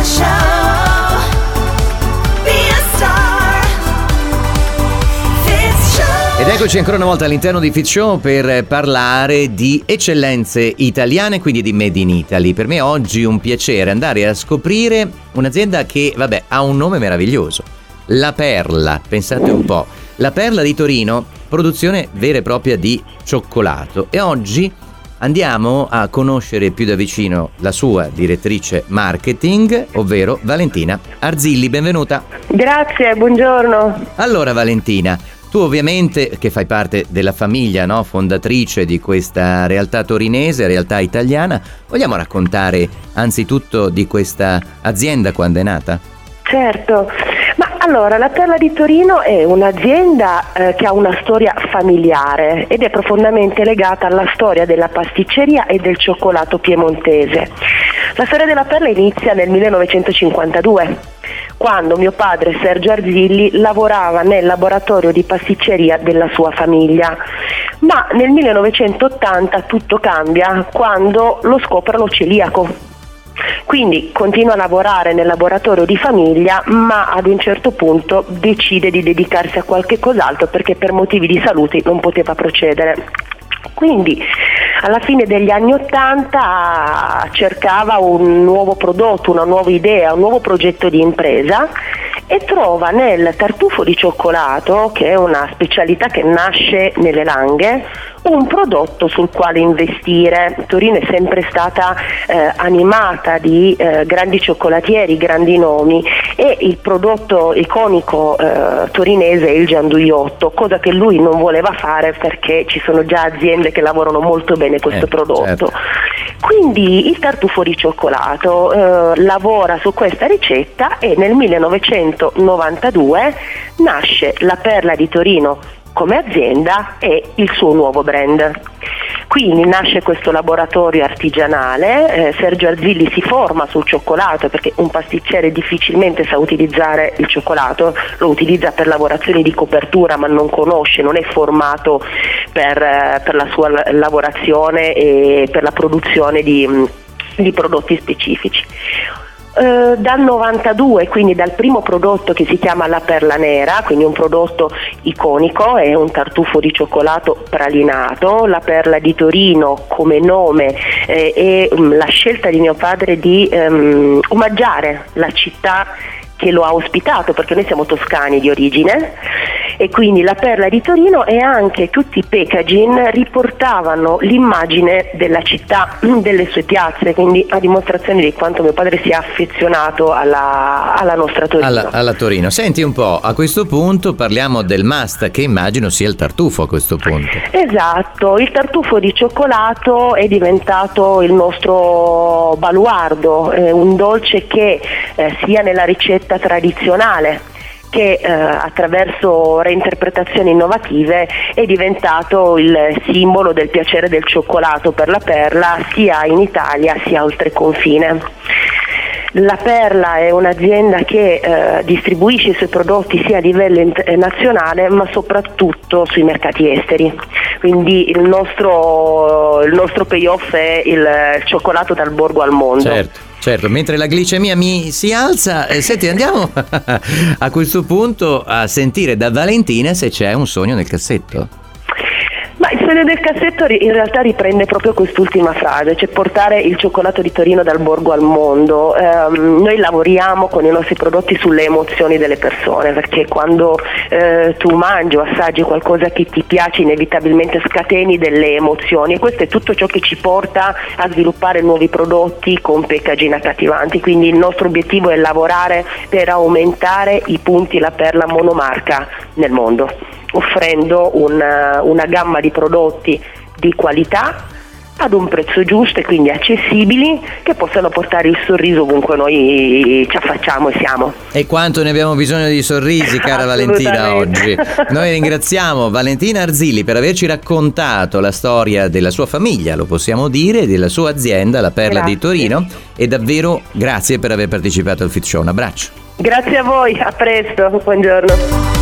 show. Be a star. Fitz Show. Ed eccoci ancora una volta all'interno di Fitz Show per parlare di eccellenze italiane, quindi di Made in Italy. Per me oggi è un piacere andare a scoprire un'azienda che, ha un nome meraviglioso. La Perla, pensate un po'. La Perla di Torino, produzione vera e propria di cioccolato. E oggi andiamo a conoscere più da vicino la sua direttrice marketing, ovvero Valentina Arzilli. Benvenuta. Grazie, buongiorno. Allora Valentina, tu ovviamente che fai parte della famiglia, no, fondatrice di questa realtà torinese, realtà italiana, vogliamo raccontare anzitutto di questa azienda quando è nata? Certo, ma allora la Perla di Torino è un'azienda che ha una storia familiare ed è profondamente legata alla storia della pasticceria e del cioccolato piemontese. La storia della Perla inizia nel 1952, quando mio padre Sergio Arzilli lavorava nel laboratorio di pasticceria della sua famiglia. Ma nel 1980 tutto cambia quando lo scoprono celiaco. Quindi continua a lavorare nel laboratorio di famiglia, ma ad un certo punto decide di dedicarsi a qualche cos'altro perché per motivi di salute non poteva procedere. Quindi alla fine degli anni '80 cercava un nuovo prodotto, una nuova idea, un nuovo progetto di impresa e trova nel tartufo di cioccolato, che è una specialità che nasce nelle Langhe, un prodotto sul quale investire. Torino è sempre stata animata di grandi cioccolatieri, grandi nomi, e il prodotto iconico torinese è il gianduiotto, cosa che lui non voleva fare perché ci sono già aziende che lavorano molto bene questo prodotto. Certo. Quindi il tartufo di cioccolato lavora su questa ricetta e nel 1992 nasce la Perla di Torino come azienda e il suo nuovo brand. Quindi nasce questo laboratorio artigianale, Sergio Arzilli si forma sul cioccolato perché un pasticcere difficilmente sa utilizzare il cioccolato, lo utilizza per lavorazioni di copertura ma non conosce, non è formato per la sua lavorazione e per la produzione di prodotti specifici. Dal 92, quindi dal primo prodotto che si chiama la Perla Nera, quindi un prodotto iconico, è un tartufo di cioccolato pralinato. La Perla di Torino come nome è la scelta di mio padre di omaggiare la città che lo ha ospitato, perché noi siamo toscani di origine, e quindi la Perla di Torino e anche tutti i packaging riportavano l'immagine della città, delle sue piazze, quindi a dimostrazione di quanto mio padre sia affezionato alla nostra Torino. Alla Torino. Senti un po', a questo punto parliamo del must, che immagino sia il tartufo a questo punto. Esatto, il tartufo di cioccolato è diventato il nostro baluardo, un dolce che sia nella ricetta tradizionale che attraverso reinterpretazioni innovative è diventato il simbolo del piacere del cioccolato per la Perla sia in Italia sia oltre confine. La Perla è un'azienda che distribuisce i suoi prodotti sia a livello nazionale ma soprattutto sui mercati esteri, quindi il nostro payoff è il cioccolato dal borgo al mondo. Certo, mentre la glicemia mi si alza, senti, andiamo a questo punto a sentire da Valentina se c'è un sogno nel cassetto. Ma il sogno del cassetto in realtà riprende proprio quest'ultima frase, cioè portare il cioccolato di Torino dal borgo al mondo. Noi lavoriamo con i nostri prodotti sulle emozioni delle persone, perché quando tu mangi o assaggi qualcosa che ti piace inevitabilmente scateni delle emozioni, e questo è tutto ciò che ci porta a sviluppare nuovi prodotti con packaging accattivanti. Quindi il nostro obiettivo è lavorare per aumentare i punti La Perla monomarca nel mondo, offrendo una gamma di prodotti di qualità ad un prezzo giusto e quindi accessibili, che possano portare il sorriso ovunque noi ci affacciamo e siamo. E quanto ne abbiamo bisogno di sorrisi, cara Valentina, oggi. Noi ringraziamo Valentina Arzilli per averci raccontato la storia della sua famiglia, lo possiamo dire, della sua azienda, la Perla di Torino, e davvero grazie per aver partecipato al Fitz Show. Un abbraccio. Grazie a voi, a presto, buongiorno.